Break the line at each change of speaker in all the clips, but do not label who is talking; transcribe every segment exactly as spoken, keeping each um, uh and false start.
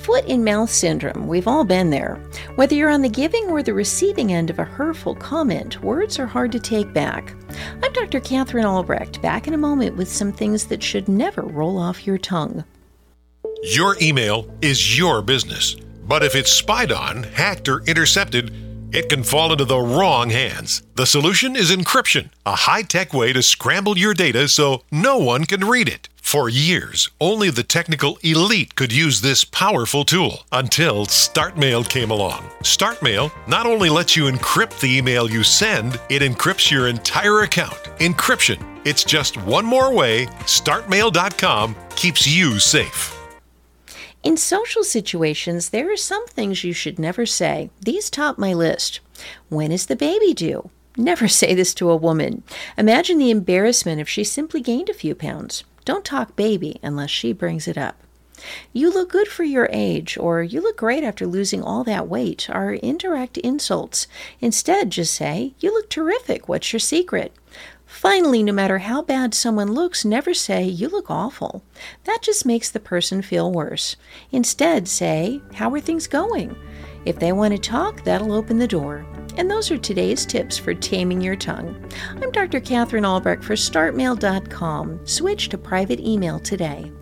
Foot and mouth syndrome, we've all been there. Whether you're on the giving or the receiving end of a hurtful comment, words are hard to take back. I'm Doctor Catherine Albrecht, back in a moment with some things that should never roll off your tongue.
Your email is your business, but if it's spied on, hacked, or intercepted, it can fall into the wrong hands. The solution is encryption, a high-tech way to scramble your data so no one can read it. For years, only the technical elite could use this powerful tool until StartMail came along. StartMail not only lets you encrypt the email you send, it encrypts your entire account. Encryption. It's just one more way StartMail dot com keeps you safe.
In social situations, there are some things you should never say. These top my list. When is the baby due? Never say this to a woman. Imagine the embarrassment if she simply gained a few pounds. Don't talk baby unless she brings it up. You look good for your age, or you look great after losing all that weight are indirect insults. Instead, just say, you look terrific. What's your secret? Finally, no matter how bad someone looks, never say, you look awful. That just makes the person feel worse. Instead, say, how are things going? If they want to talk, that'll open the door. And those are today's tips for taming your tongue. I'm Doctor Catherine Albrecht for Start Mail dot com. Switch to private email today.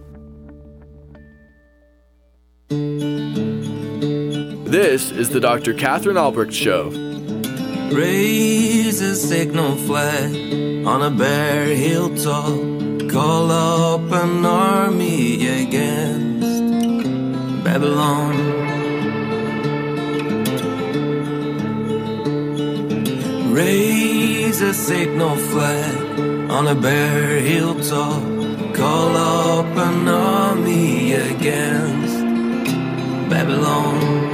This is the Doctor Catherine Albrecht Show.
Raise a signal flag on a bare hilltop. Call up an army against Babylon. Raise a signal flag on a bare hilltop. Call up an army against Babylon.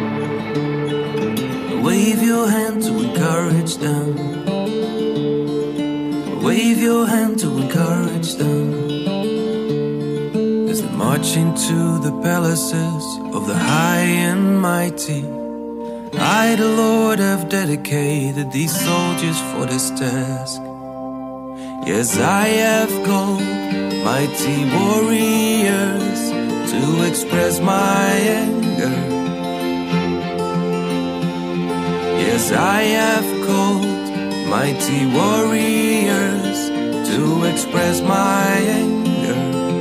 Wave your hand to encourage them. Wave your hand to encourage them. As they march into the palaces of the high and mighty. I, the Lord, have dedicated these soldiers for this task. Yes, I have called mighty warriors to express my anger. Yes, I have called mighty warriors to express my anger.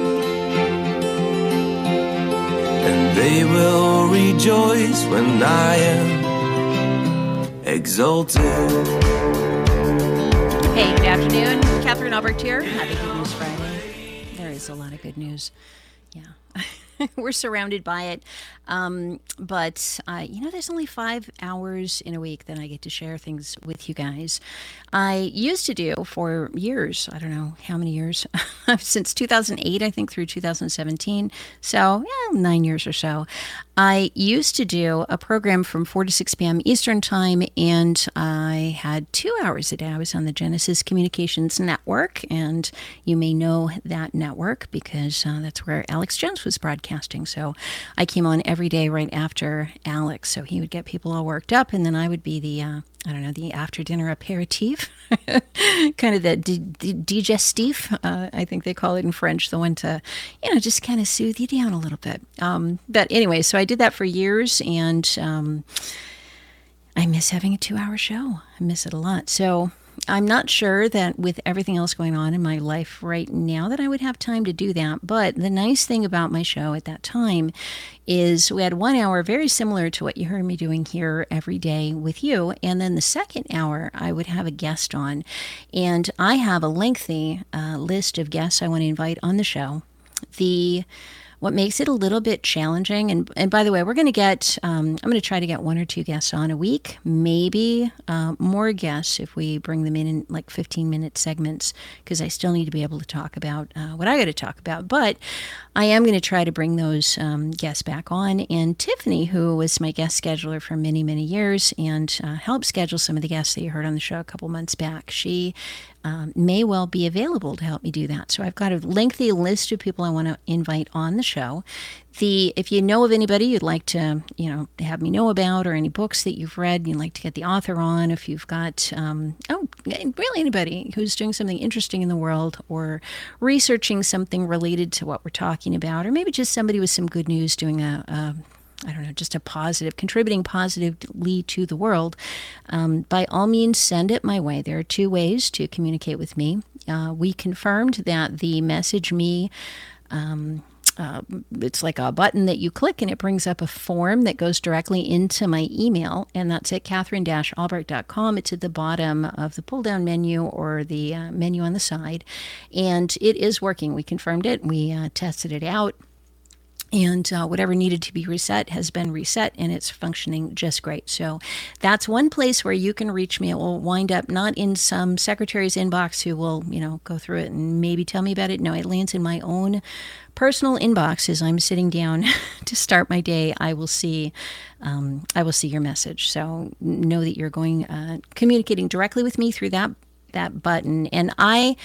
And they will rejoice when I am exalted.
Hey, good afternoon. Catherine Albrecht here. Happy Good News Friday. There is a lot of good news. Yeah. We're surrounded by it. Um, but, uh, you know, there's only five hours in a week that I get to share things with you guys. I used to do for years, I don't know how many years, since two thousand eight, I think, through two thousand seventeen. So, yeah, nine years or so. I used to do a program from four to six p.m. Eastern Time, and I had two hours a day. I was on the Genesis Communications Network, and you may know that network because uh, that's where Alex Jones was broadcasting. So I came on every day right after Alex, so he would get people all worked up, and then I would be the, uh, I don't know, the after-dinner aperitif, kind of the d- d- digestif, uh, I think they call it in French, the one to, you know, just kind of soothe you down a little bit. Um, but anyway, so I did that for years, and um, I miss having a two-hour show. I miss it a lot. So I'm not sure that with everything else going on in my life right now that I would have time to do that. But the nice thing about my show at that time is we had one hour very similar to what you heard me doing here every day with you. And then the second hour, I would have a guest on. And I have a lengthy uh, list of guests I want to invite on the show. The What makes it a little bit challenging, and and by the way, we're going to get, um, I'm going to try to get one or two guests on a week, maybe uh, more guests if we bring them in in like fifteen-minute segments, because I still need to be able to talk about uh, what I got to talk about. But I am going to try to bring those um, guests back on. And Tiffany, who was my guest scheduler for many, many years and uh, helped schedule some of the guests that you heard on the show a couple months back, she um, may well be available to help me do that. So I've got a lengthy list of people I want to invite on the show. The if you know of anybody you'd like to, you know, have me know about, or any books that you've read and you'd like to get the author on, if you've got, um, oh, really anybody who's doing something interesting in the world or researching something related to what we're talking about, or maybe just somebody with some good news doing a, a I don't know, just a positive, contributing positively to the world, um, by all means, send it my way. There are two ways to communicate with me. Uh, we confirmed that the message me, um, uh, it's like a button that you click and it brings up a form that goes directly into my email, and that's at catherine dash albrecht dot com. It's at the bottom of the pull-down menu or the uh, menu on the side, and it is working. We confirmed it. We uh, tested it out. And uh, whatever needed to be reset has been reset, and it's functioning just great. So that's one place where you can reach me. It will wind up not in some secretary's inbox who will, you know, go through it and maybe tell me about it. No, it lands in my own personal inbox as I'm sitting down to start my day. I will see, um, I will see your message. So know that you're going uh, communicating directly with me through that that button. And I.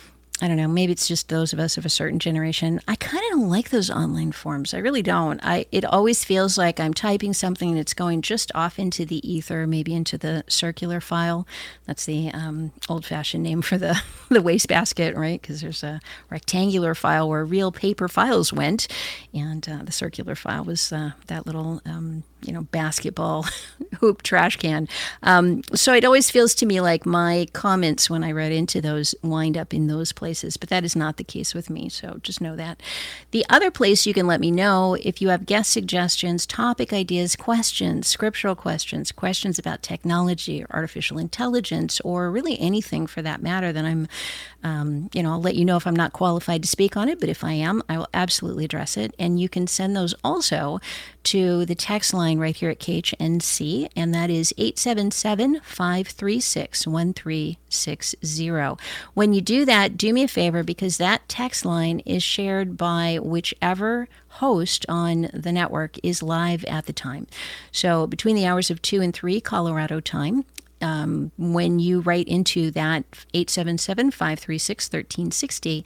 I don't know, maybe it's just those of us of a certain generation. I kind of don't like those online forms. I really don't. I It always feels like I'm typing something and it's going just off into the ether, maybe into the circular file. That's the um, old-fashioned name for the, the wastebasket, right? Because there's a rectangular file where real paper files went, and uh, the circular file was uh, that little... Um, you know, basketball hoop trash can. Um, so it always feels to me like my comments when I read into those wind up in those places, but that is not the case with me. So just know that. The other place you can let me know if you have guest suggestions, topic ideas, questions, scriptural questions, questions about technology or artificial intelligence, or really anything for that matter, then I'm, um, you know, I'll let you know if I'm not qualified to speak on it, but if I am, I will absolutely address it. And you can send those also to the text line right here at K H N C, and that is eight seven seven, five three six, one three six zero. When you do that, do me a favor, because that text line is shared by whichever host on the network is live at the time. So between the hours of two and three Colorado time, Um, when you write into that eight seven seven, five three six, one three six zero,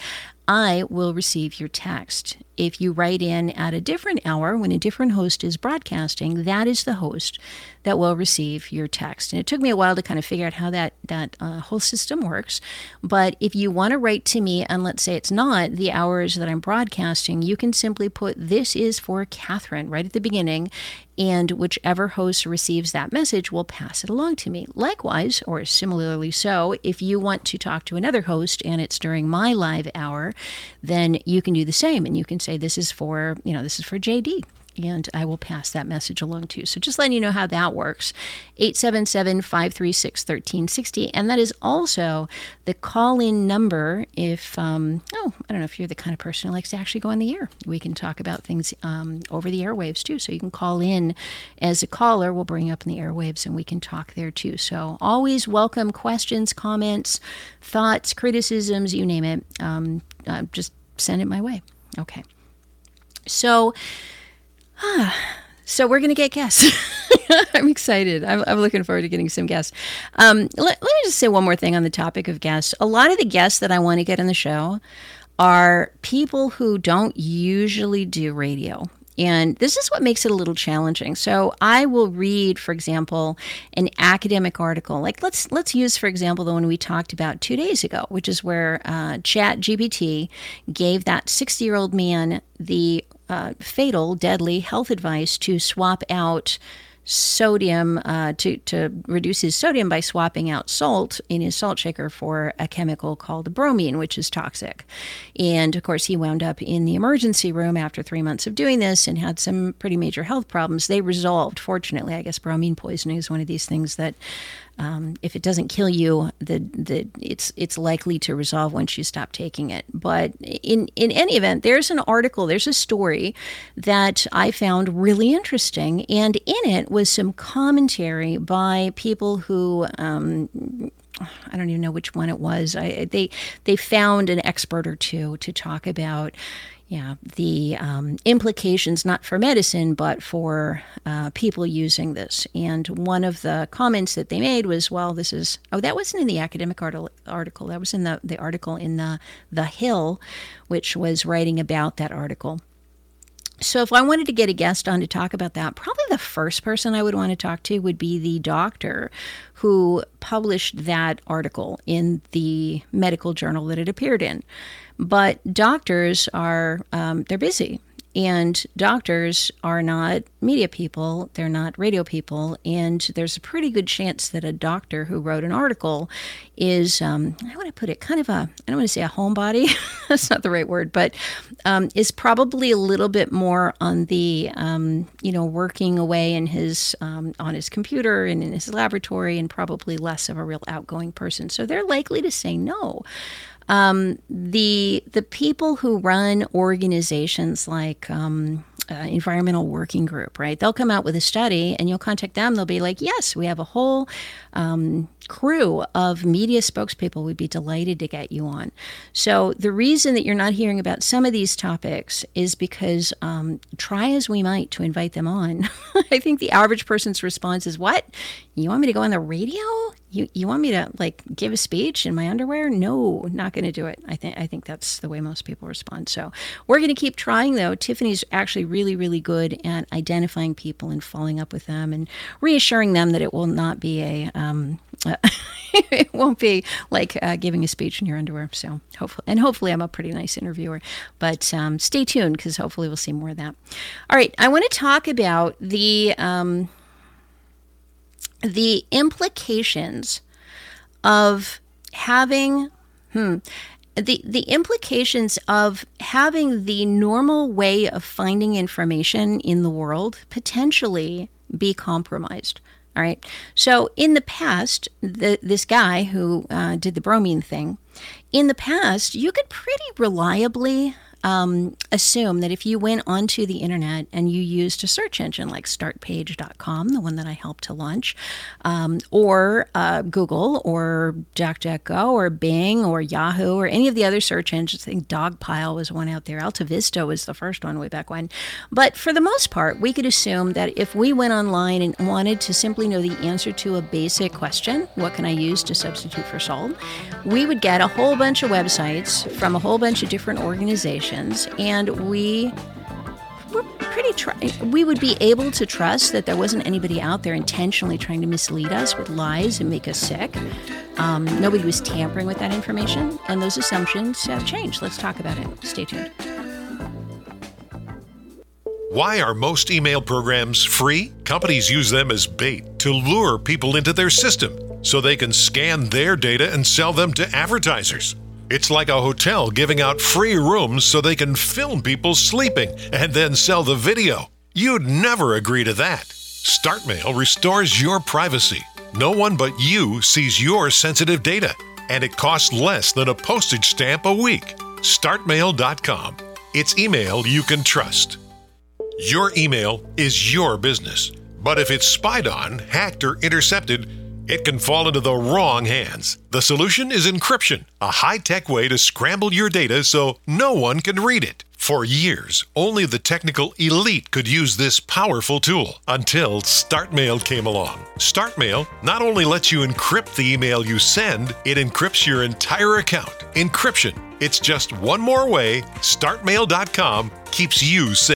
I will receive your text. If you write in at a different hour when a different host is broadcasting, that is the host that will receive your text. And it took me a while to kind of figure out how that, that uh, whole system works. But if you want to write to me, and let's say it's not the hours that I'm broadcasting, you can simply put, "This is for Catherine," right at the beginning, and whichever host receives that message will pass it along to me. Likewise, or similarly so, if you want to talk to another host and it's during my live hour, then you can do the same, and you can say, "This is for, you know, this is for J D." And I will pass that message along to you. So just letting you know how that works. eight seven seven, five three six, one three six zero. And that is also the call-in number if, um, oh, I don't know if you're the kind of person who likes to actually go on the air. We can talk about things um, over the airwaves too. So you can call in as a caller. We'll bring you up in the airwaves and we can talk there too. So always welcome questions, comments, thoughts, criticisms, you name it. Um, uh, just send it my way. Okay. So... Ah, so we're going to get guests. I'm excited. I'm, I'm looking forward to getting some guests. Um, let, let me just say one more thing on the topic of guests. A lot of the guests that I want to get on the show are people who don't usually do radio. And this is what makes it a little challenging. So I will read, for example, an academic article. Like let's let's use, for example, the one we talked about two days ago, which is where uh, ChatGPT gave that sixty-year-old man the uh, fatal, deadly health advice to swap out sodium, uh, to, to reduce his sodium by swapping out salt in his salt shaker for a chemical called bromine, which is toxic. And of course, he wound up in the emergency room after three months of doing this and had some pretty major health problems. They resolved, fortunately. I guess bromine poisoning is one of these things that Um, if it doesn't kill you, the the it's it's likely to resolve once you stop taking it. But in in any event, there's an article, there's a story that I found really interesting, and in it was some commentary by people who um, I don't even know which one it was. I, they they found an expert or two to talk about, yeah, the um, implications, not for medicine, but for uh, people using this. And one of the comments that they made was, well, this is, oh, that wasn't in the academic article, article. That was in the, the article in the, the Hill, which was writing about that article. So if I wanted to get a guest on to talk about that, probably the first person I would want to talk to would be the doctor who published that article in the medical journal that it appeared in. But doctors are, um, they're busy. And doctors are not media people, they're not radio people, and there's a pretty good chance that a doctor who wrote an article is, um, I want to put it, kind of a, I don't want to say a homebody, that's not the right word, but um, is probably a little bit more on the, um, you know, working away in his, um, on his computer and in his laboratory, and probably less of a real outgoing person. So they're likely to say no. Um, the the people who run organizations like um, uh, Environmental Working Group, right? They'll come out with a study, and you'll contact them. They'll be like, "Yes, we have a whole um, crew of media spokespeople. We'd be delighted to get you on." So the reason that you're not hearing about some of these topics is because um, try as we might to invite them on, I think the average person's response is, "What? You want me to go on the radio? You you want me to like give a speech in my underwear? No, not going to do it." I think I think that's the way most people respond. So we're going to keep trying, though. Tiffany's actually really, really good at identifying people and following up with them and reassuring them that it will not be a um, uh, it won't be like uh, giving a speech in your underwear. So hopefully, and hopefully, I'm a pretty nice interviewer. But um, stay tuned, because hopefully we'll see more of that. All right, I want to talk about the. Um, The implications of having, hmm, the, the implications of having the normal way of finding information in the world potentially be compromised. All right. So in the past, the, this guy who uh, did the bromine thing, in the past, you could pretty reliably Um, assume that if you went onto the internet and you used a search engine like start page dot com, the one that I helped to launch, um, or uh, Google or DuckDuckGo or Bing or Yahoo or any of the other search engines, I think Dogpile was one out there, Alta Vista was the first one way back when. But for the most part, we could assume that if we went online and wanted to simply know the answer to a basic question, what can I use to substitute for salt, we would get a whole bunch of websites from a whole bunch of different organizations. And we were pretty, try- we would be able to trust that there wasn't anybody out there intentionally trying to mislead us with lies and make us sick. Um, nobody was tampering with that information, and those assumptions have changed. Let's talk about it. Stay tuned.
Why are most email programs free? Companies use them as bait to lure people into their system so they can scan their data and sell them to advertisers. It's like a hotel giving out free rooms so they can film people sleeping and then sell the video. You'd never agree to that. StartMail restores your privacy. No one but you sees your sensitive data, and it costs less than a postage stamp a week. start mail dot com. It's email you can trust. Your email is your business, but if it's spied on, hacked, or intercepted, it can fall into the wrong hands. The solution is encryption, a high-tech way to scramble your data so no one can read it. For years, only the technical elite could use this powerful tool until StartMail came along. StartMail not only lets you encrypt the email you send, it encrypts your entire account. Encryption. It's just one more way start mail dot com keeps you safe.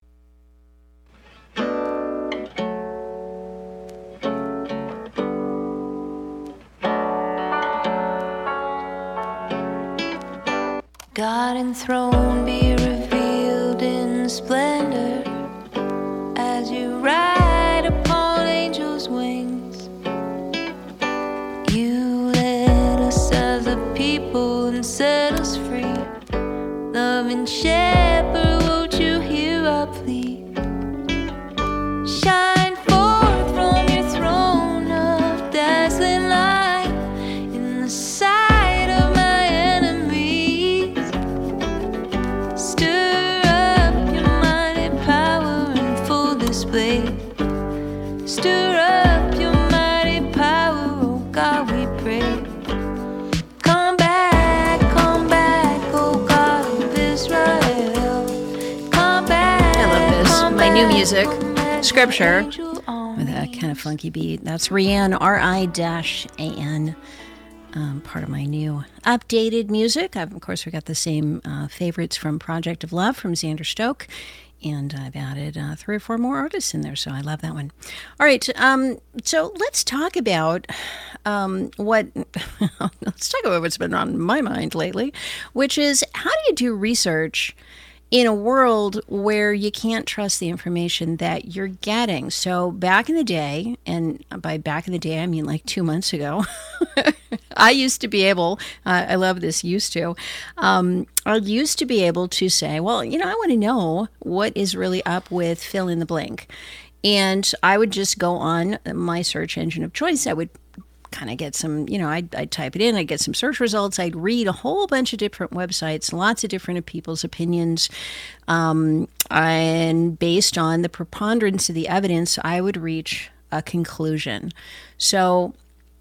God enthroned, be revealed in splendor as you ride upon angels' wings. You led us as a people and set us free. Loving shepherd, won't you hear our plea? Shine forth from your throne of dazzling light in the sight. Stir up your mighty power, oh God, we pray. Come back, come back, oh God of Israel.
new music, Scripture, with a kind of funky beat. That's Rianne, R I A N, um, part of my new updated music. I've, of course, we got the same uh, favorites from Project of Love from Xander Stoke, and I've added uh, three or four more artists in there, so I love that one. All right, um, so let's talk about um, what, let's talk about what's been on my mind lately, which is how do you do research in a world where you can't trust the information that you're getting? So back in the day, and by back in the day, I mean like two months ago, I used to be able, uh, I love this used to, um, I used to be able to say, well, you know, I want to know what is really up with fill in the blank. And I would just go on my search engine of choice. I would kind of get some, you know, I'd, I'd type it in, I'd get some search results, I'd read a whole bunch of different websites, lots of different people's opinions, um, and based on the preponderance of the evidence, I would reach a conclusion. So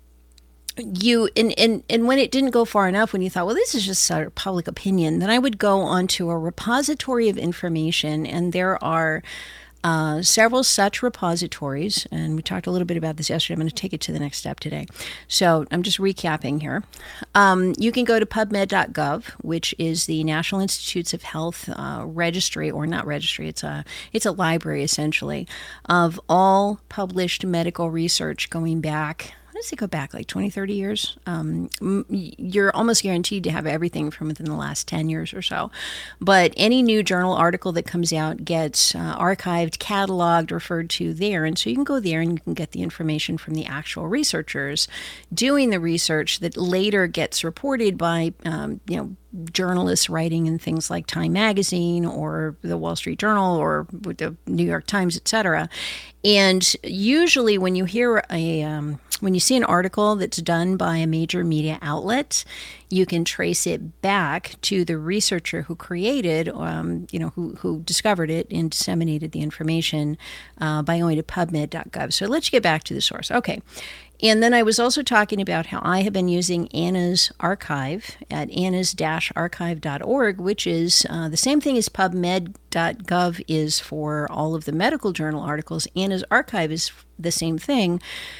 you, and, and, and when it didn't go far enough, when you thought, well, this is just sort of public opinion, then I would go onto a repository of information, and there are Uh, several such repositories, and we talked a little bit about this yesterday. I'm going to take it to the next step today. So I'm just recapping here. Um, you can go to pub med dot gov, which is the National Institutes of Health uh, registry, or not registry, it's a, it's a library essentially, of all published medical research going back, how does it go back, like twenty, thirty years? Um, you're almost guaranteed to have everything from within the last ten years or so. But any new journal article that comes out gets uh, archived, cataloged, referred to there. And so you can go there and you can get the information from the actual researchers doing the research that later gets reported by, um, you know, journalists writing in things like Time Magazine or the Wall Street Journal or the New York Times, et cetera. And usually when you hear a, um, when you see an article that's done by a major media outlet, you can trace it back to the researcher who created, um, you know, who, who discovered it and disseminated the information uh, by going to pub med dot gov. So let's get back to the source. Okay. And then I was also talking about how I have been using Anna's Archive at annas dash archive dot org, which is uh, the same thing as pub med dot gov is for all of the medical journal articles. Anna's Archive is the same thing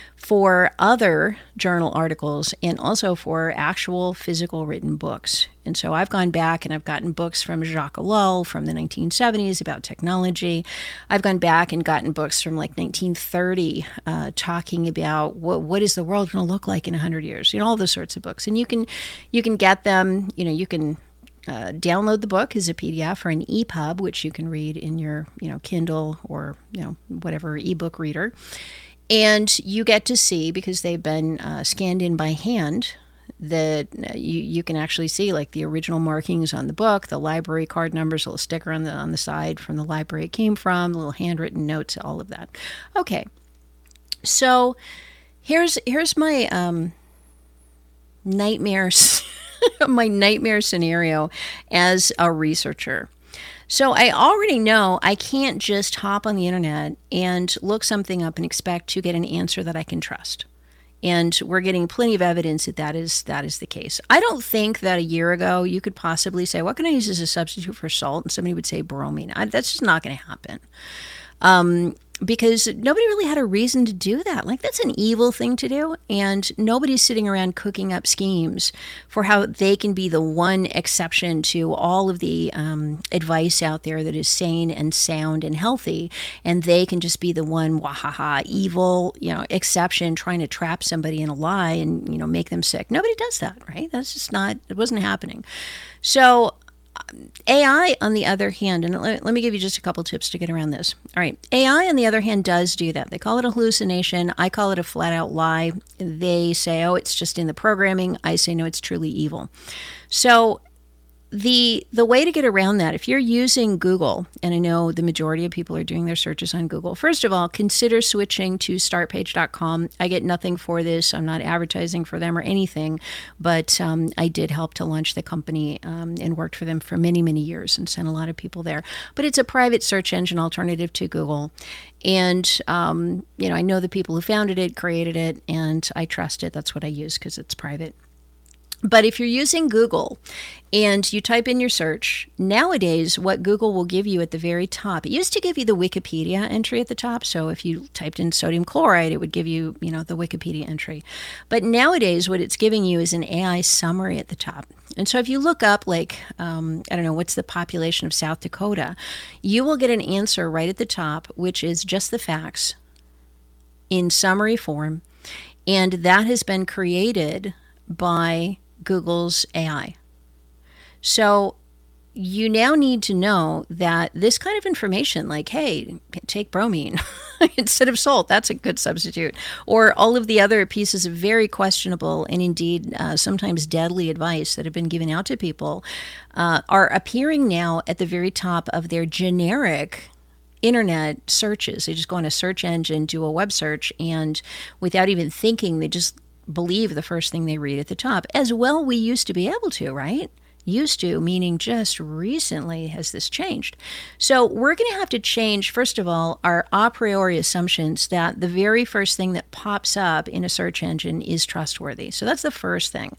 for other journal articles and also for actual physical written books. And so I've gone back and I've gotten books from Jacques Ellul from the nineteen seventies about technology. I've gone back and gotten books from like nineteen thirty uh, talking about what what is the world going to look like in one hundred years, you know, all those sorts of books. And you can you can get them, you know, you can uh, download the book as a P D F or an E P U B, which you can read in your, you know, Kindle or, you know, whatever ebook reader. And you get to see, because they've been uh, scanned in by hand, that you, you can actually see like the original markings on the book, the library card numbers, a little sticker on the on the side from the library it came from, little handwritten notes, all of that. Okay, so here's here's my um, nightmare my nightmare scenario as a researcher. So I already know I can't just hop on the internet and look something up and expect to get an answer that I can trust. And we're getting plenty of evidence that that is, that is the case. I don't think that a year ago you could possibly say, what can I use as a substitute for salt? And somebody would say bromine. I, that's just not going to happen. Um, because nobody really had a reason to do that. Like, that's an evil thing to do. And nobody's sitting around cooking up schemes for how they can be the one exception to all of the um, advice out there that is sane and sound and healthy. And they can just be the one, wahaha, evil, you know, exception trying to trap somebody in a lie and, you know, make them sick. Nobody does that, right? That's just not, it wasn't happening. So A I, on the other hand, and let, let me give you just a couple tips to get around this. All right. A I, on the other hand, does do that. They call it a hallucination. I call it a flat out lie. They say, oh, it's just in the programming. I say, no, it's truly evil. So the the way to get around that, if you're using Google, and I know the majority of people are doing their searches on Google, first of all, consider switching to start page dot com. I get nothing for this. I'm not advertising for them or anything, but um, I did help to launch the company um, and worked for them for many, many years and sent a lot of people there. But it's a private search engine alternative to Google. And, um, you know, I know the people who founded it, created it, and I trust it. That's what I use because it's private. But if you're using Google and you type in your search, nowadays what Google will give you at the very top, it used to give you the Wikipedia entry at the top. So if you typed in sodium chloride, it would give you, you know, the Wikipedia entry. But nowadays what it's giving you is an A I summary at the top. And so if you look up, like, um, I don't know, what's the population of South Dakota, you will get an answer right at the top, which is just the facts in summary form. And that has been created by Google's A I. So you now need to know that this kind of information, like, hey, take bromine instead of salt, that's a good substitute, or all of the other pieces of very questionable and indeed uh, sometimes deadly advice that have been given out to people, uh, are appearing now at the very top of their generic internet searches. They just go on a search engine, do a web search, and without even thinking, they just believe the first thing they read at the top. As well, we used to be able to, right? Used to, meaning just recently has this changed. So we're going to have to change, first of all, our a priori assumptions that the very first thing that pops up in a search engine is trustworthy. So that's the first thing.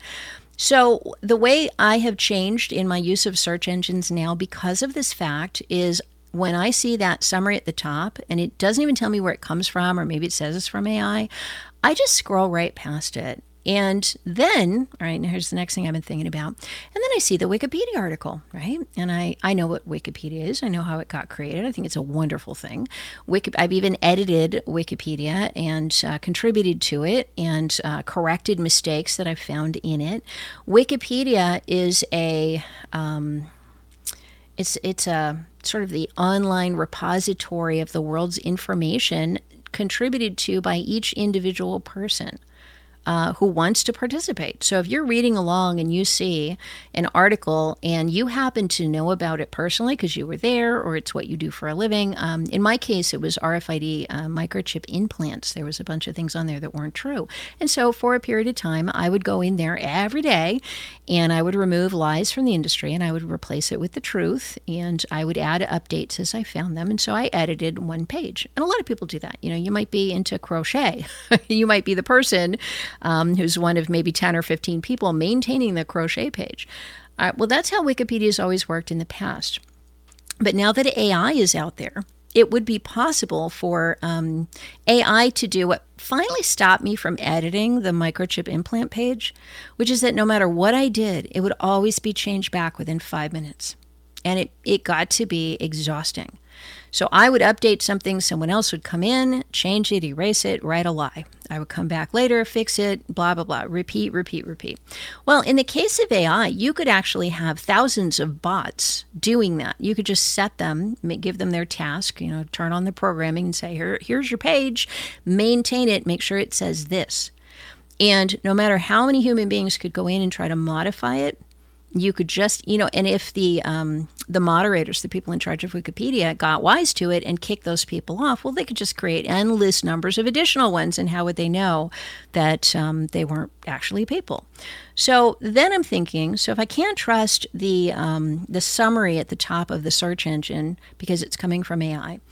So the way I have changed in my use of search engines now because of this fact is when I see that summary at the top and it doesn't even tell me where it comes from, or maybe it says it's from A I, I just scroll right past it. And then, all right, now here's the next thing I've been thinking about. And then I see the Wikipedia article, right? And I, I know what Wikipedia is. I know how it got created. I think it's a wonderful thing. Wiki, I've even edited Wikipedia and uh, contributed to it and uh, corrected mistakes that I've found in it. Wikipedia is a... Um, It's it's a sort of the online repository of the world's information contributed to by each individual person uh, who wants to participate. So if you're reading along and you see an article and you happen to know about it personally because you were there or it's what you do for a living, um, in my case, it was R F I D uh, microchip implants. There was a bunch of things on there that weren't true. And so for a period of time, I would go in there every day and I would remove lies from the industry and I would replace it with the truth and I would add updates as I found them. And so I edited one page. And a lot of people do that. You know, you might be into crochet. You might be the person um, who's one of maybe ten or fifteen people maintaining the crochet page. Uh, well, that's how Wikipedia has always worked in the past. But now that A I is out there, it would be possible for um, A I to do what finally stopped me from editing the microchip implant page, which is that no matter what I did, it would always be changed back within five minutes. And it, it got to be exhausting. So I would update something, someone else would come in, change it, erase it, write a lie. I would come back later, fix it, blah, blah, blah, repeat, repeat, repeat. Well, in the case of A I, you could actually have thousands of bots doing that. You could just set them, give them their task, you know, turn on the programming and say, Here, here's your page, maintain it, make sure it says this. And no matter how many human beings could go in and try to modify it, you could just, you know, and if the um, the moderators, the people in charge of Wikipedia, got wise to it and kicked those people off, well, they could just create endless numbers of additional ones. And how would they know that um, they weren't actually people? So then I'm thinking, so if I can't trust the um, the summary at the top of the search engine because it's coming from A I,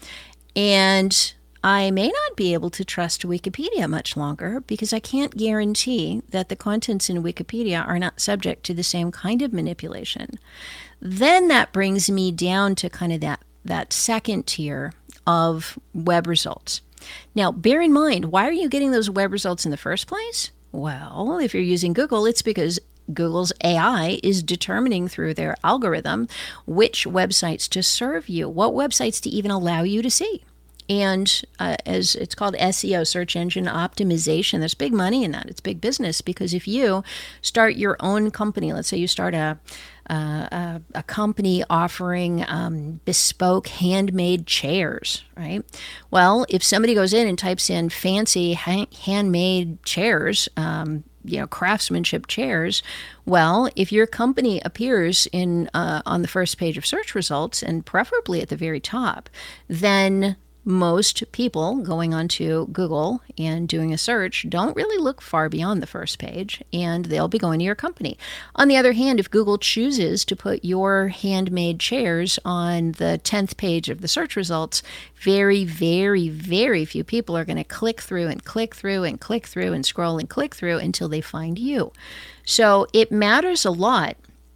and I may not be able to trust Wikipedia much longer because I can't guarantee that the contents in Wikipedia are not subject to the same kind of manipulation. Then that brings me down to kind of that, that second tier of web results. Now, bear in mind, why are you getting those web results in the first place? Well, if you're using Google, it's because Google's A I is determining through their algorithm which websites to serve you, what websites to even allow you to see. And uh, as it's called S E O, search engine optimization, there's big money in that. It's big business because if you start your own company, let's say you start a uh, a, a company offering um, bespoke handmade chairs, right? Well, if somebody goes in and types in fancy ha- handmade chairs, um, you know, craftsmanship chairs, well, if your company appears in uh, on the first page of search results and preferably at the very top, then most people going onto Google and doing a search don't really look far beyond the first page, and they'll be going to your company. On the other hand, if Google chooses to put your handmade chairs on the tenth page of the search results, very, very, very few people are going to click through and click through and click through and scroll and click through until they find you. So it matters a lot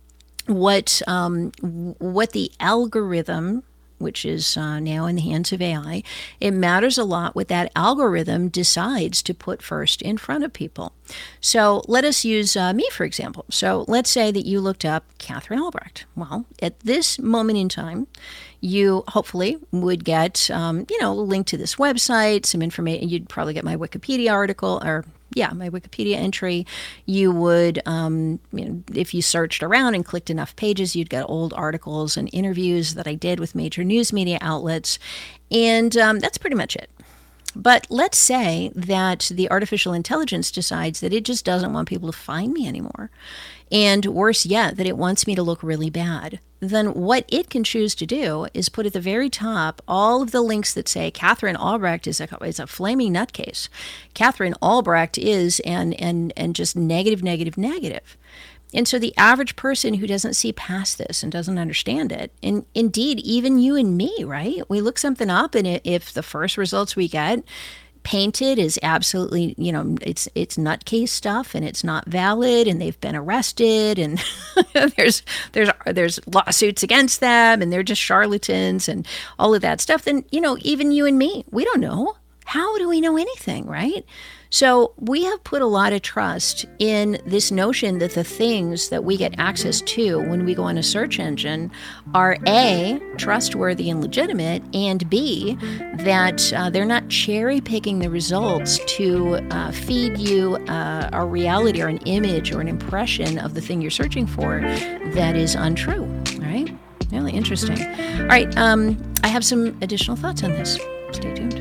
what um, what the algorithm, which is uh, now in the hands of A I, it matters a lot what that algorithm decides to put first in front of people. So let us use uh, me, for example. So let's say that you looked up Catherine Albrecht. Well, at this moment in time, you hopefully would get, um, you know, a link to this website, some information. You'd probably get my Wikipedia article, or yeah, my Wikipedia entry. You would, um, you know, if you searched around and clicked enough pages, you'd get old articles and interviews that I did with major news media outlets. And um, that's pretty much it. But let's say that the artificial intelligence decides that it just doesn't want people to find me anymore. And worse yet, that it wants me to look really bad. Then what it can choose to do is put at the very top all of the links that say Catherine Albrecht is a, is a flaming nutcase. Catherine Albrecht is, and, and, and just negative, negative, negative. And so the average person who doesn't see past this and doesn't understand it, and indeed, even you and me, right? We look something up, and if the first results we get painted is absolutely, you know, it's it's nutcase stuff, and it's not valid, and they've been arrested, and there's there's there's lawsuits against them, and they're just charlatans, and all of that stuff, then, you know, even you and me, we don't know. How do we know anything, right? So we have put a lot of trust in this notion that the things that we get access to when we go on a search engine are A, trustworthy and legitimate, and B, that uh, they're not cherry picking the results to uh, feed you uh, a reality or an image or an impression of the thing you're searching for that is untrue, right? Really interesting. All right, um, I have some additional thoughts on this. Stay tuned.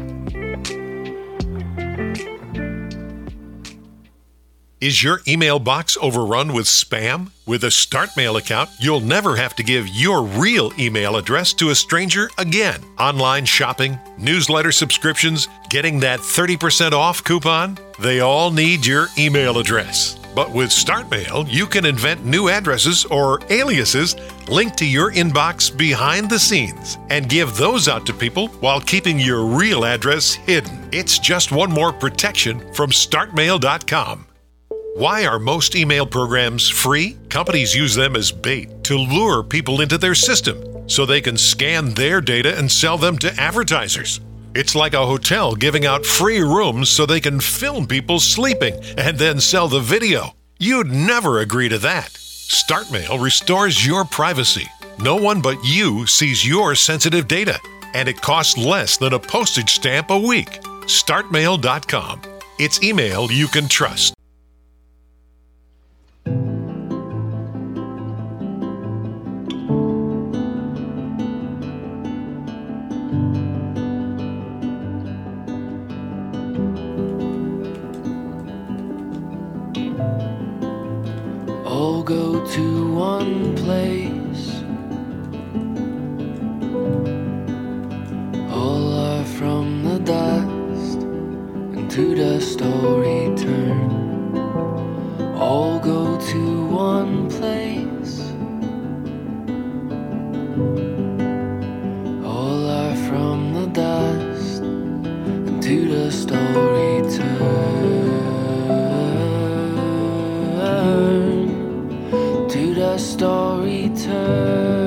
Is your email box overrun with spam? With a StartMail account, you'll never have to give your real email address to a stranger again. Online shopping, newsletter subscriptions, getting that thirty percent off coupon, they all need your email address. But with StartMail, you can invent new addresses or aliases linked to your inbox behind the scenes and give those out to people while keeping your real address hidden. It's just one more protection from start mail dot com. Why are most email programs free? Companies use them as bait to lure people into their system so they can scan their data and sell them to advertisers. It's like a hotel giving out free rooms so they can film people sleeping and then sell the video. You'd never agree to that. StartMail restores your privacy. No one but you sees your sensitive data, and it costs less than a postage stamp a week. start mail dot com. It's email you can trust.
All go to one place. All are from the dust, and to dust all return. All go to one place. All are from the dust, and to dust all return. To dust all return.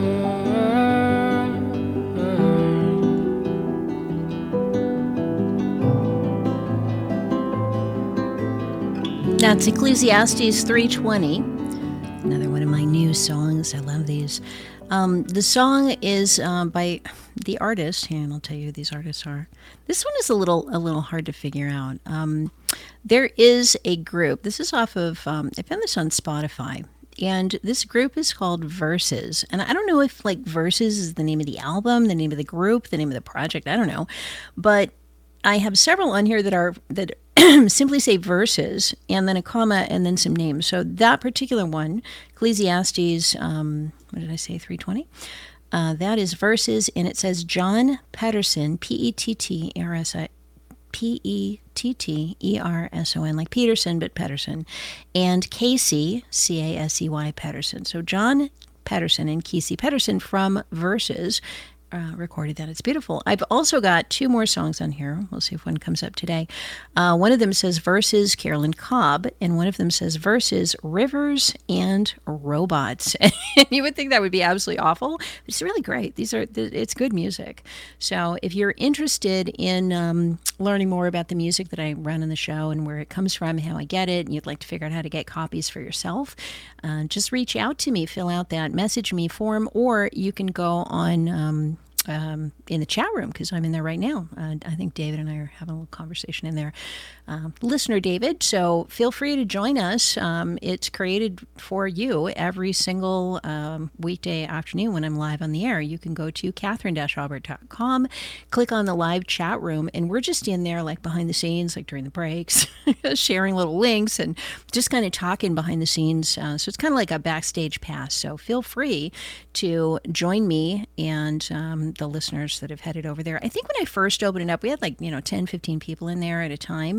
That's Ecclesiastes three twenty, another one of my new songs. I love these. Um, the song is um, by the artist, and I'll tell you who these artists are. This one is a little a little hard to figure out. Um, there is a group. This is off of, um, I found this on Spotify, and this group is called Verses. And I don't know if like Verses is the name of the album, the name of the group, the name of the project. I don't know, but I have several on here that are that simply say Verses and then a comma and then some names. So that particular one, Ecclesiastes, um, what did I say, three twenty? Uh, that is Verses, and it says John Petterson, P E T T E R S I, P E T T E R S O N, like Peterson, but Petterson, and Casey, C A S E Y, Petterson. So John Petterson and Casey Petterson from Verses uh, recorded that. It's beautiful. I've also got two more songs on here. We'll see if one comes up today. Uh, one of them says Verses, Carolyn Cobb, and one of them says Verses, Rivers and Robots. And you would think that would be absolutely awful, but it's really great. These are, it's good music. So if you're interested in um, learning more about the music that I run on the show and where it comes from, how I get it, and you'd like to figure out how to get copies for yourself, uh, just reach out to me, fill out that message me form, or you can go on um, um, in the chat room, because I'm in there right now. Uh, I think David and I are having a little conversation in there. Uh, listener David, so feel free to join us. Um, it's created for you every single um, weekday afternoon when I'm live on the air. You can go to catherine dash albert dot com, click on the live chat room, and we're just in there like behind the scenes, like during the breaks, sharing little links and just kind of talking behind the scenes. Uh, so it's kind of like a backstage pass. So feel free to join me and um, the listeners that have headed over there. I think when I first opened it up, we had like, you know, ten, fifteen people in there at a time.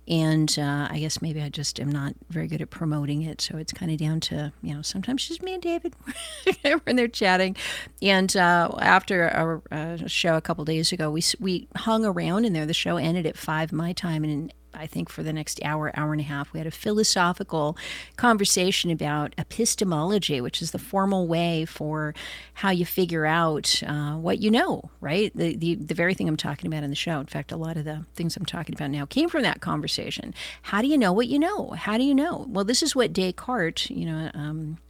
And uh, I guess maybe I just am not very good at promoting it. So it's kind of down to, you know, sometimes just me and David when they're chatting. And uh, after a, a show a couple days ago, we we hung around in there. The show ended at five my time, and I think for the next hour, hour and a half, we had a philosophical conversation about epistemology, which is the formal way for how you figure out uh, what you know, right? The, the the very thing I'm talking about in the show. In fact, a lot of the things I'm talking about now came from that conversation. How do you know what you know? How do you know? Well, this is what Descartes, you know, um,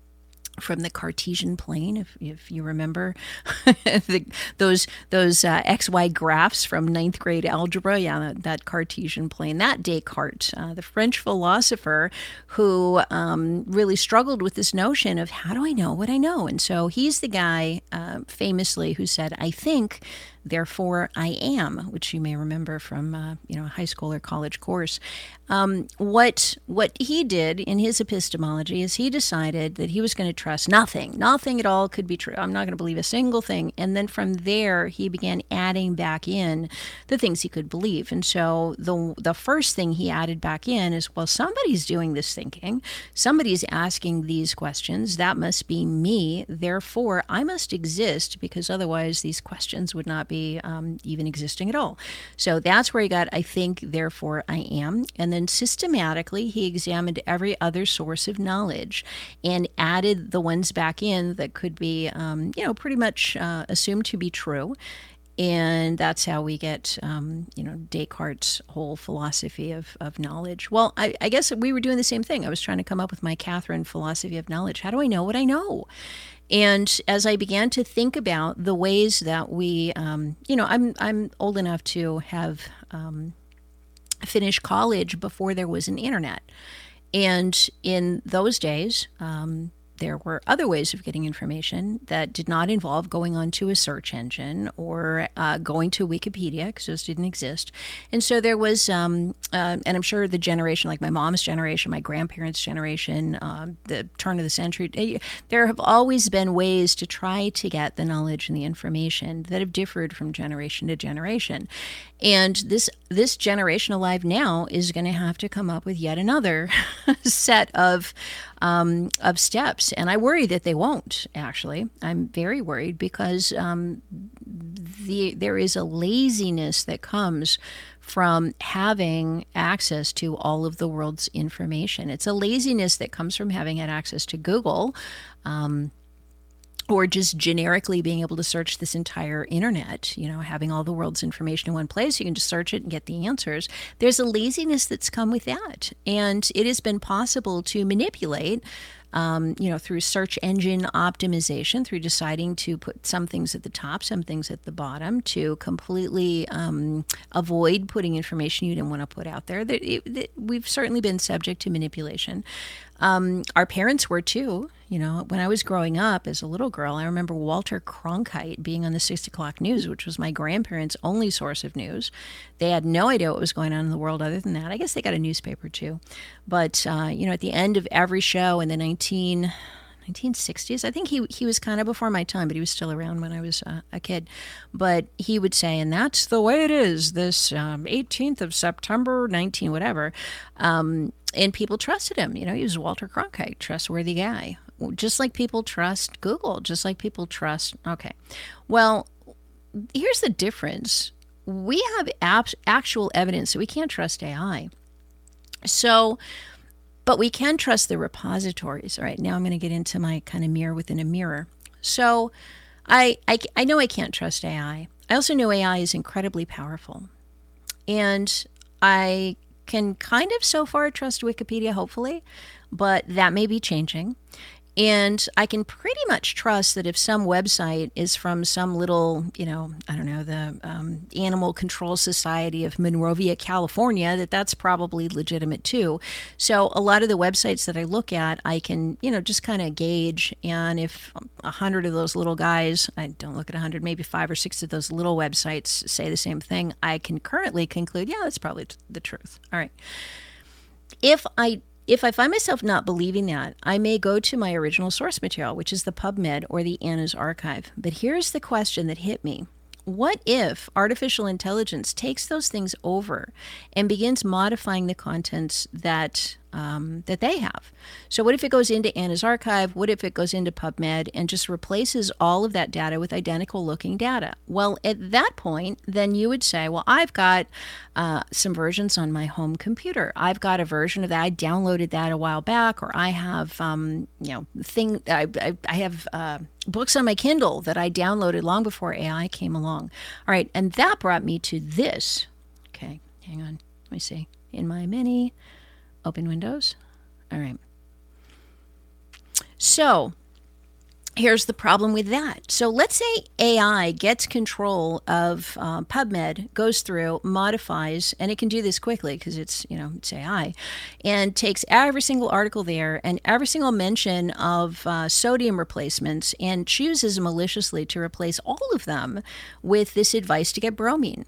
from the Cartesian plane, if if you remember the, those those uh, X Y graphs from ninth grade algebra, yeah, that, that Cartesian plane, that Descartes, uh, the French philosopher who um, really struggled with this notion of how do I know what I know? And so he's the guy uh, famously who said, I think, therefore I am, which you may remember from uh, you know a high school or college course. Um, what what he did in his epistemology is he decided that he was going to trust nothing, nothing at all could be true. I'm not going to believe a single thing. And then from there, he began adding back in the things he could believe. And so the the first thing he added back in is, well, somebody's doing this thinking, somebody's asking these questions. That must be me. Therefore, I must exist, because otherwise these questions would not be Be, um, even existing at all. So that's where he got, I think, therefore I am. And then systematically, he examined every other source of knowledge and added the ones back in that could be, um, you know, pretty much uh, assumed to be true. And that's how we get, um, you know, Descartes' whole philosophy of, of knowledge. Well, I, I guess we were doing the same thing. I was trying to come up with my Catherine philosophy of knowledge. How do I know what I know? And as I began to think about the ways that we, um, you know, I'm I'm old enough to have um, finished college before there was an internet. And in those days, um, there were other ways of getting information that did not involve going onto a search engine or uh, going to Wikipedia, because those didn't exist. And so there was, um, uh, and I'm sure the generation, like my mom's generation, my grandparents' generation, um, the turn of the century, they, there have always been ways to try to get the knowledge and the information that have differed from generation to generation. And this this generation alive now is going to have to come up with yet another set of um, of steps. And I worry that they won't, actually. I'm very worried because um, the there is a laziness that comes from having access to all of the world's information. It's a laziness that comes from having had access to Google, um, or just generically being able to search this entire internet, you know, having all the world's information in one place. You can just search it and get the answers. There's a laziness that's come with that. And it has been possible to manipulate, um, you know, through search engine optimization, through deciding to put some things at the top, some things at the bottom, to completely um, avoid putting information you didn't want to put out there. That, it, that we've certainly been subject to manipulation. Um, our parents were too. You know, when I was growing up as a little girl, I remember Walter Cronkite being on the six o'clock news, which was my grandparents' only source of news. They had no idea what was going on in the world other than that. I guess they got a newspaper too. But, uh, you know, at the end of every show in the nineteen nineteen sixties. I think he he was kind of before my time, but he was still around when I was uh, a kid. But he would say, and that's the way it is, this um, eighteenth of September, nineteen whatever. Um, and people trusted him. You know, he was Walter Cronkite, trustworthy guy. Just like people trust Google, just like people trust, okay. Well, here's the difference. We have abs- actual evidence, so we can't trust A I. So, but we can trust the repositories. All right, now I'm going to get into my kind of mirror within a mirror. So I, I, I know I can't trust A I. I also know A I is incredibly powerful. And I can kind of so far trust Wikipedia, hopefully, but that may be changing. And I can pretty much trust that if some website is from some little, you know, I don't know, the um, Animal Control Society of Monrovia, California, that that's probably legitimate too. So a lot of the websites that I look at, I can, you know, just kind of gauge. And if a hundred of those little guys, I don't look at a hundred, maybe five or six of those little websites say the same thing, I can currently conclude, yeah, that's probably t- the truth. All right. If I If I find myself not believing that, I may go to my original source material, which is the PubMed or the Anna's Archive. But here's the question that hit me. What if artificial intelligence takes those things over and begins modifying the contents that um, that they have? So what if it goes into Anna's Archive? What if it goes into PubMed and just replaces all of that data with identical looking data? Well, at that point, then you would say, well, I've got uh, some versions on my home computer. I've got a version of that. I downloaded that a while back, or I have, um, you know, thing. I, I, I have uh, books on my Kindle that I downloaded long before A I came along. All right, and that brought me to this. Okay, hang on. Let me see. In my mini. Open Windows. All right. So here's the problem with that. So let's say A I gets control of uh, PubMed, goes through, modifies, and it can do this quickly because it's, you know, it's A I, and takes every single article there and every single mention of uh, sodium replacements and chooses maliciously to replace all of them with this advice to get bromine.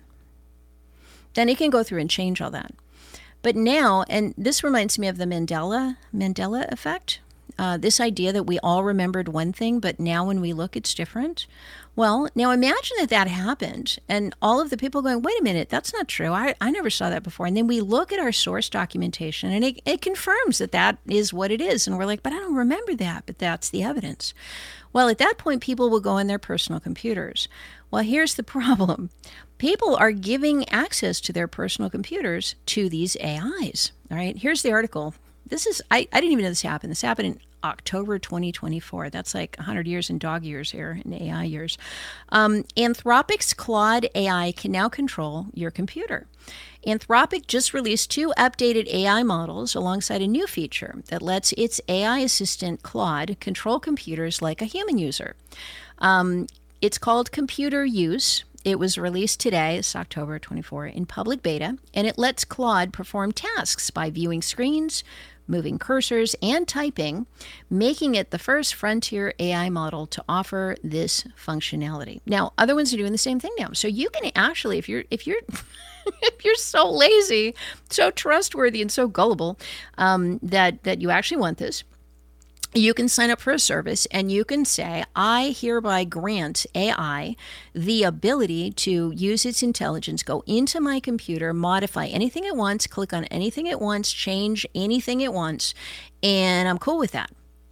Then it can go through and change all that. But now, and this reminds me of the Mandela Mandela effect, uh, this idea that we all remembered one thing, but now when we look, it's different. Well, now imagine that that happened, and all of the people going, wait a minute, that's not true. I, I never saw that before. And then we look at our source documentation, and it, it confirms that that is what it is. And we're like, but I don't remember that, but that's the evidence. Well, at that point, people will go on their personal computers. Well, here's the problem. People are giving access to their personal computers to these A Is. All right, here's the article. This is, I, I didn't even know this happened. This happened in October twenty twenty-four. That's like one hundred years in dog years here, in A I years. Um, Anthropic's Claude A I can now control your computer. Anthropic just released two updated A I models alongside a new feature that lets its A I assistant Claude control computers like a human user. Um, it's called Computer Use. It was released today, it's October twenty-fourth, in public beta, and it lets Claude perform tasks by viewing screens, moving cursors, and typing, making it the first frontier A I model to offer this functionality. Now, other ones are doing the same thing now. So you can actually, if you're if you're if you're so lazy, so trustworthy, and so gullible um, that that you actually want this, you can sign up for a service and you can say, I hereby grant A I the ability to use its intelligence, go into my computer, modify anything it wants, click on anything it wants, change anything it wants, and I'm cool with that.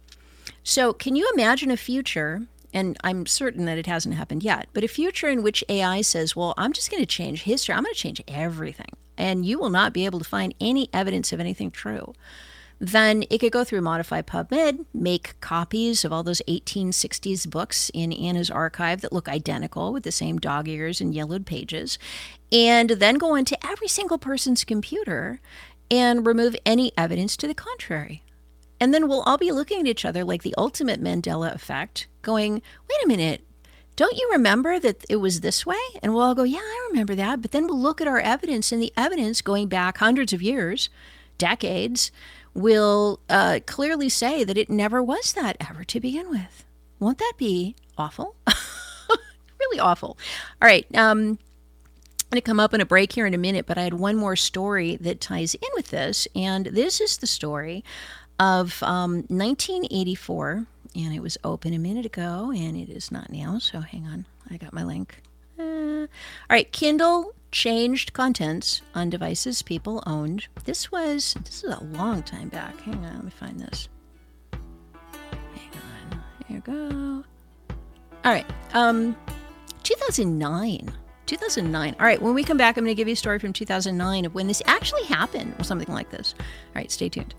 So can you imagine a future, and I'm certain that it hasn't happened yet, but a future in which A I says, well, I'm just going to change history. I'm going to change everything, and you will not be able to find any evidence of anything true. Then it could go through Modify PubMed, make copies of all those eighteen sixties books in Anna's Archive that look identical with the same dog ears and yellowed pages, and then go into every single person's computer and remove any evidence to the contrary. And then we'll all be looking at each other like the ultimate Mandela effect, going, wait a minute, don't you remember that it was this way? And we'll all go, yeah, I remember that. But then we'll look at our evidence, and the evidence going back hundreds of years, decades, will uh, clearly say that it never was that ever to begin with. Won't that be awful? Really awful. All right. Um, I'm going to come up in a break here in a minute, but I had one more story that ties in with this. And this is the story of um, nineteen eighty-four. and it was open a minute ago, and it is not now. So hang on, I got my link. Uh, all right, Kindle changed contents on devices people owned. This was this is a long time back. Hang on, let me find this. Hang on, here we go. All right, um, two thousand nine. two thousand nine. All right, when we come back, I'm going to give you a story from two thousand nine of when this actually happened, or something like this. All right, stay tuned.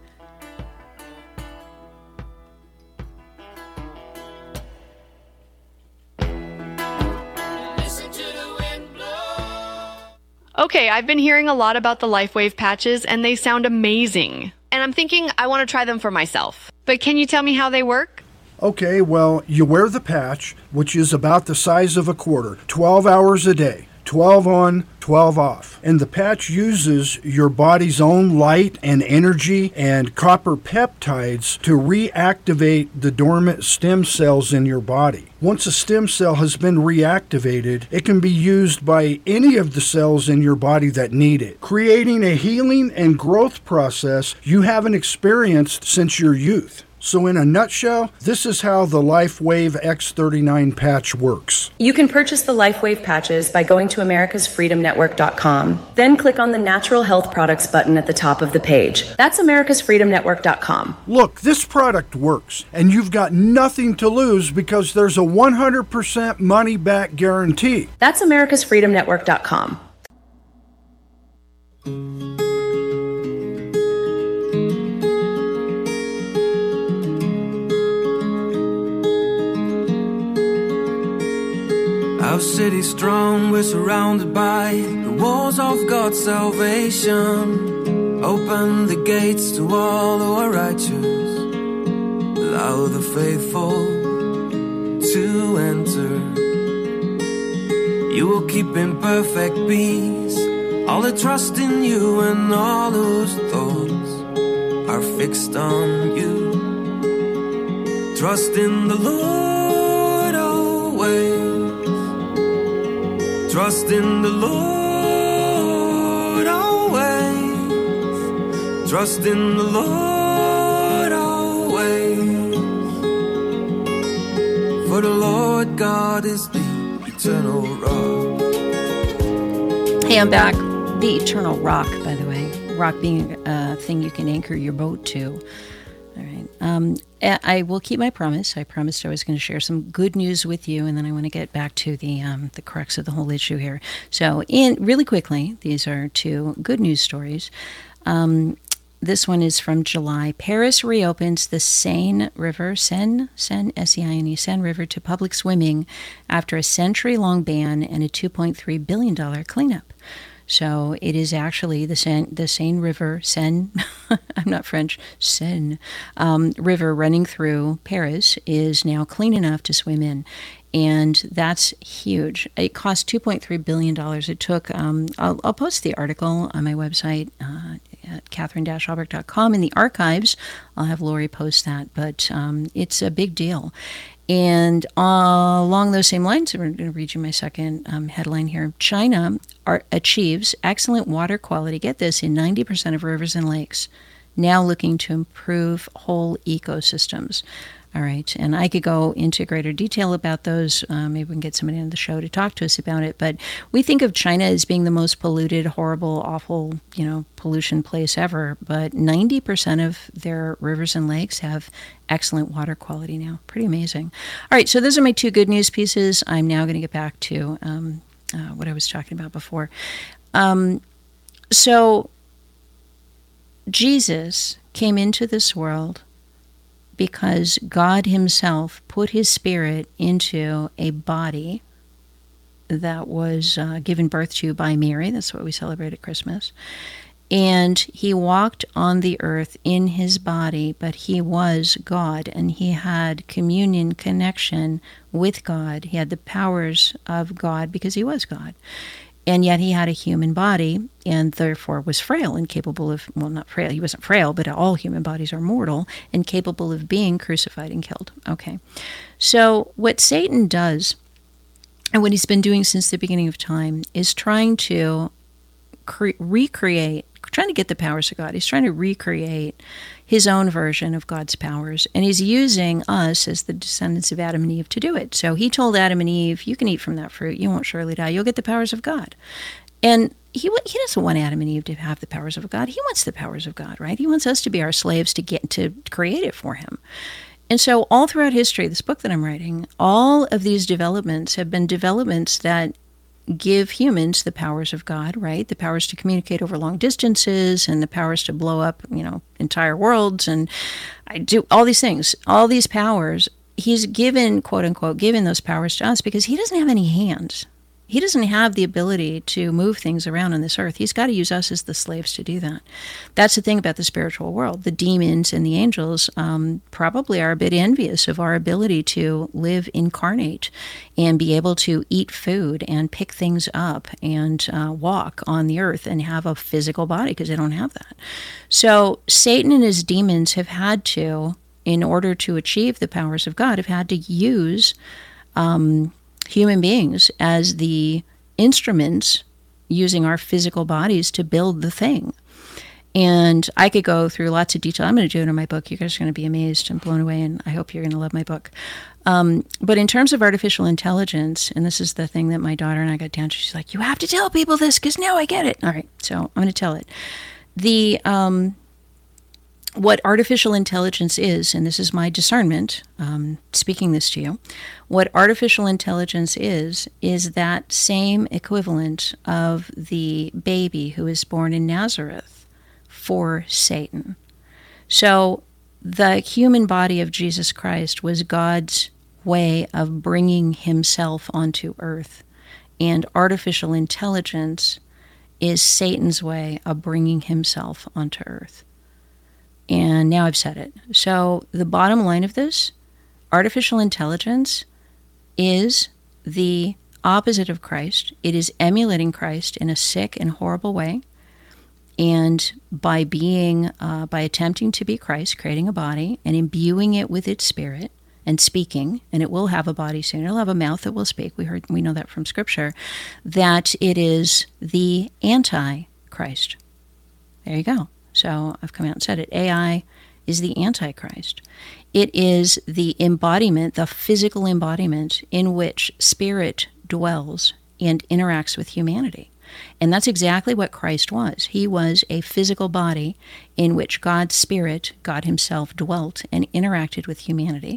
Okay, I've been hearing a lot about the LifeWave patches, and they sound amazing. And I'm thinking I want to try them for myself. But can you tell me how they work?
Okay, well, you wear the patch, which is about the size of a quarter, twelve hours a day, twelve on, twelve off. And the patch uses your body's own light and energy and copper peptides to reactivate the dormant stem cells in your body. Once a stem cell has been reactivated, it can be used by any of the cells in your body that need it, creating a healing and growth process you haven't experienced since your youth. So in a nutshell, this is how the LifeWave X thirty-nine patch works.
You can purchase the LifeWave patches by going to americas freedom network dot com. Then click on the Natural Health Products button at the top of the page. That's americas freedom network dot com.
Look, this product works, and you've got nothing to lose because there's a one hundred percent money-back guarantee.
That's americas freedom network dot com.
Our city's strong, we're surrounded by the walls of God's salvation. Open the gates to all who are righteous. Allow the faithful to enter. You will keep in perfect peace all that trust in you and all whose thoughts are fixed on you. Trust in the Lord always. Trust in the Lord always. Trust in the Lord always. For the Lord God is the eternal rock.
Hey, I'm back. The eternal rock, by the way. Rock being a thing you can anchor your boat to. All right. Um, I will keep my promise. I promised I was going to share some good news with you, and then I want to get back to the um, the crux of the whole issue here. So, in really quickly, these are two good news stories. Um, this one is from July. Paris reopens the Seine River, Seine, Seine, S E I N E, Seine River to public swimming after a century-long ban and a two point three billion dollars cleanup. So it is actually the Seine, the Seine River, Seine, I'm not French, Seine um, River running through Paris is now clean enough to swim in. And that's huge. It cost two point three billion dollars. It took, um, I'll, I'll post the article on my website uh, at catherine dash albrecht dot com in the archives. I'll have Lori post that, but um, it's a big deal. And uh, along those same lines, I'm going to read you my second um, headline here. China are, achieves excellent water quality, get this, in ninety percent of rivers and lakes, now looking to improve whole ecosystems. All right, and I could go into greater detail about those. Uh, maybe we can get somebody on the show to talk to us about it. But we think of China as being the most polluted, horrible, awful, you know, pollution place ever. But ninety percent of their rivers and lakes have excellent water quality now. Pretty amazing. All right, so those are my two good news pieces. I'm now going to get back to um, uh, what I was talking about before. Um, so Jesus came into this world because God himself put his spirit into a body that was uh, given birth to by Mary. That's what we celebrate at Christmas. And he walked on the earth in his body, but he was God, and he had communion, connection with God. He had the powers of God because he was God. And yet he had a human body and therefore was frail and capable of, well, not frail, he wasn't frail, but all human bodies are mortal and capable of being crucified and killed. Okay. So what Satan does, and what he's been doing since the beginning of time, is trying to cre- recreate, trying to get the powers of God. He's trying to recreate his own version of God's powers, and he's using us as the descendants of Adam and Eve to do it. So he told Adam and Eve, you can eat from that fruit, you won't surely die, you'll get the powers of God. And he he doesn't want Adam and Eve to have the powers of God. He wants the powers of God, right? He wants us to be our slaves to get to create it for him. And so all throughout history, this book that I'm writing, all of these developments have been developments that give humans the powers of God, right? The powers to communicate over long distances and the powers to blow up, you know, entire worlds. And I do all these things, all these powers. He's given, quote unquote, given those powers to us because he doesn't have any hands. He doesn't have the ability to move things around on this earth. He's got to use us as the slaves to do that. That's the thing about the spiritual world. The demons and the angels um, probably are a bit envious of our ability to live incarnate and be able to eat food and pick things up and uh, walk on the earth and have a physical body because they don't have that. So Satan and his demons have had to, in order to achieve the powers of God, have had to use um, human beings as the instruments using our physical bodies to build the thing. And I could go through lots of detail. I'm going to do it in my book. You guys are going to be amazed and blown away, and I hope you're going to love my book. Um, but in terms of artificial intelligence, and this is the thing that my daughter and I got down to, she's like, you have to tell people this because now I get it. All right, so I'm going to tell it. The um, what artificial intelligence is, and this is my discernment, um, speaking this to you, what artificial intelligence is, is that same equivalent of the baby who is born in Nazareth for Satan. So the human body of Jesus Christ was God's way of bringing himself onto earth, and artificial intelligence is Satan's way of bringing himself onto earth. And now I've said it. So the bottom line of this, artificial intelligence is the opposite of Christ. It is emulating Christ in a sick and horrible way. And by being, uh, by attempting to be Christ, creating a body and imbuing it with its spirit and speaking, and it will have a body soon. It'll have a mouth that will speak. We heard, we know that from Scripture, that it is the anti-Christ. There you go. So I've come out and said it. A I is the Antichrist. It is the embodiment, the physical embodiment in which spirit dwells and interacts with humanity. And that's exactly what Christ was. He was a physical body in which God's spirit, God himself, dwelt and interacted with humanity.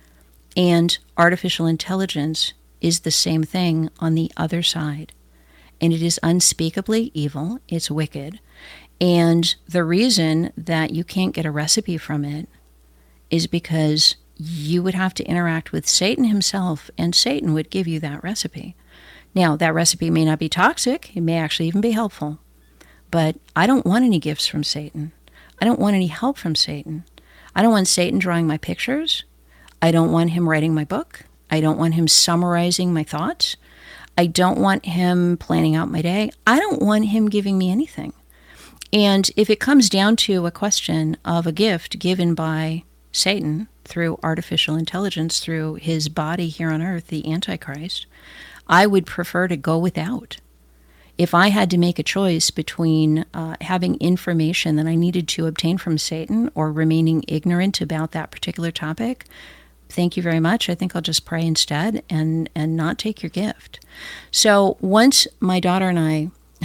And artificial intelligence is the same thing on the other side. And it is unspeakably evil. It's wicked. And the reason that you can't get a recipe from it is because you would have to interact with Satan himself, and Satan would give you that recipe. Now, that recipe may not be toxic. It may actually even be helpful. But I don't want any gifts from Satan. I don't want any help from Satan. I don't want Satan drawing my pictures. I don't want him writing my book. I don't want him summarizing my thoughts. I don't want him planning out my day. I don't want him giving me anything. And if it comes down to a question of a gift given by Satan through artificial intelligence, through his body here on earth, the Antichrist, I would prefer to go without. If I had to make a choice between uh, having information that I needed to obtain from Satan or remaining ignorant about that particular topic, thank you very much. I think I'll just pray instead and, and not take your gift. So once my daughter and I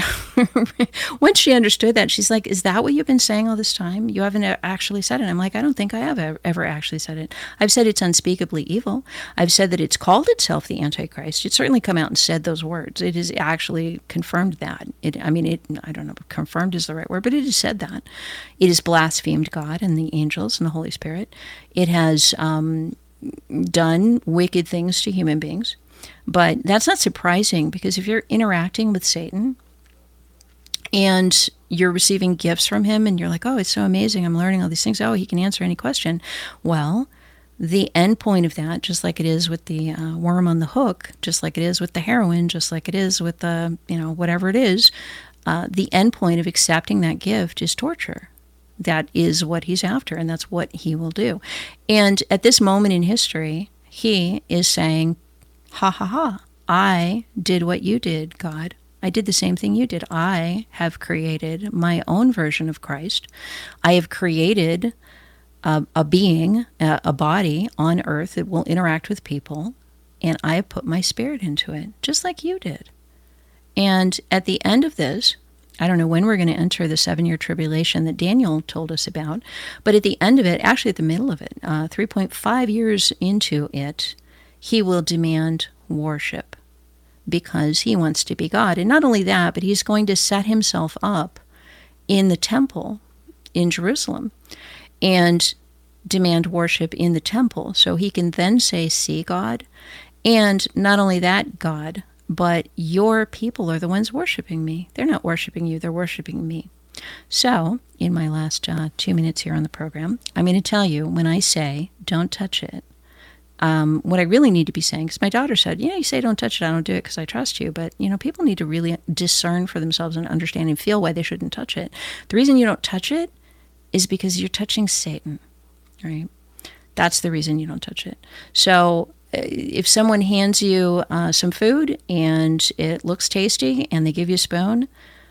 once she understood that, she's like, is that what you've been saying all this time? You haven't actually said it. I'm like, I don't think I have ever actually said it. I've said it's unspeakably evil. I've said that it's called itself the Antichrist. It's certainly come out and said those words. It has actually confirmed that. It, I mean, it. I don't know if confirmed is the right word, but it has said that. It has blasphemed God and the angels and the Holy Spirit. It has um, done wicked things to human beings. But that's not surprising, because if you're interacting with Satan and you're receiving gifts from him and you're like, oh, it's so amazing, I'm learning all these things, oh, he can answer any question. Well, the end point of that, just like it is with the uh, worm on the hook, just like it is with the heroin, just like it is with the, you know, whatever it is, uh, the end point of accepting that gift is torture. That is what he's after, and that's what he will do. And at this moment in history, he is saying, ha ha ha, I did what you did, God. I did the same thing you did. I have created my own version of Christ. I have created a, a being, a, a body on earth that will interact with people, and I have put my spirit into it, just like you did. And at the end of this, I don't know when we're going to enter the seven-year tribulation that Daniel told us about, but at the end of it, actually at the middle of it, uh, three point five years into it, he will demand worship because he wants to be God. And not only that, but he's going to set himself up in the temple in Jerusalem and demand worship in the temple. So he can then say, see, God. And not only that, God, but your people are the ones worshiping me. They're not worshiping you, they're worshiping me. So, in my last uh, two minutes here on the program, I'm going to tell you, when I say, don't touch it, um, what I really need to be saying, because my daughter said, yeah, you say don't touch it, I don't do it because I trust you. But, you know, people need to really discern for themselves and understand and feel why they shouldn't touch it. The reason you don't touch it is because you're touching Satan, right? That's the reason you don't touch it. So, if someone hands you uh, some food and it looks tasty and they give you a spoon,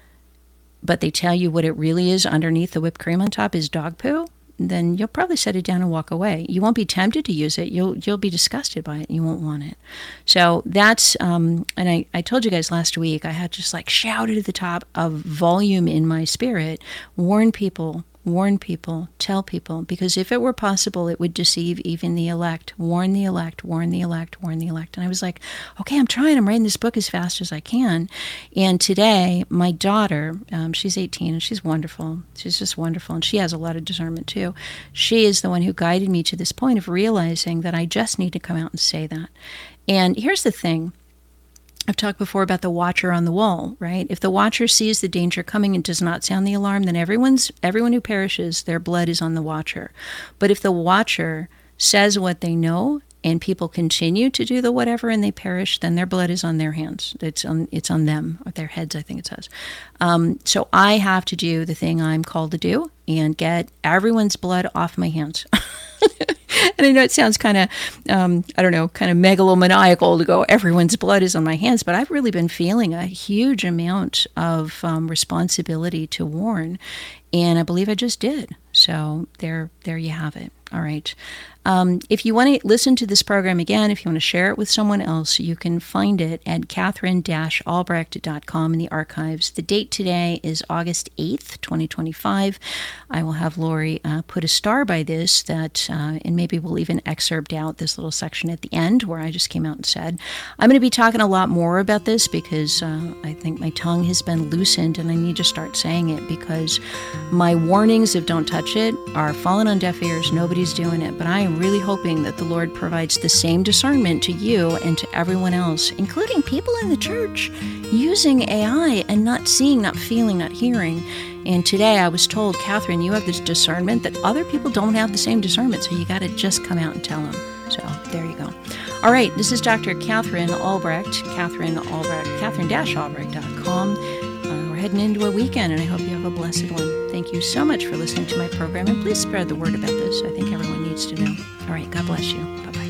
but they tell you what it really is underneath the whipped cream on top is dog poo, then you'll probably set it down and walk away. You won't be tempted to use it. You'll you'll be disgusted by it. You won't want it. So that's, um, and I, I told you guys last week, I had just like shouted at the top of volume in my spirit, warn people, warn people, tell people, because if it were possible, it would deceive even the elect. Warn the elect, warn the elect, warn the elect. And I was like, okay, I'm trying. I'm writing this book as fast as I can. And today, my daughter, um, she's eighteen, and she's wonderful. She's just wonderful, and she has a lot of discernment too. She is the one who guided me to this point of realizing that I just need to come out and say that. And here's the thing. I've talked before about the watcher on the wall, right? If the watcher sees the danger coming and does not sound the alarm, then everyone's everyone who perishes, their blood is on the watcher. But if the watcher says what they know and people continue to do the whatever and they perish, then their blood is on their hands. It's on it's on them, or their heads, I think it says. Um, so I have to do the thing I'm called to do and get everyone's blood off my hands. And I know it sounds kind of, um, I don't know, kind of megalomaniacal to go, everyone's blood is on my hands, but I've really been feeling a huge amount of um, responsibility to warn, and I believe I just did. So there, there you have it. All right. Um, if you want to listen to this program again, if you want to share it with someone else, you can find it at catherine dash albrecht dot com in the archives. The date today is August eighth, twenty twenty-five. I will have Lori uh, put a star by this, that, uh, and maybe we'll even excerpt out this little section at the end where I just came out and said, I'm going to be talking a lot more about this because uh, I think my tongue has been loosened and I need to start saying it, because my warnings of don't touch it are falling on deaf ears. Nobody's doing it, but I am really hoping that the Lord provides the same discernment to you and to everyone else, including people in the church using A I and not seeing, not feeling, not hearing. And today I was told, Catherine, you have this discernment that other people don't have the same discernment, so you got to just come out and tell them. So there you go. All right, this is Doctor Catherine Albrecht, Catherine Albrecht, catherine dash albrecht dot com. Uh, we're heading into a weekend, and I hope you have a blessed one. Thank you so much for listening to my program, and please spread the word about this. I think everyone needs to know. All right, God bless you. Bye-bye.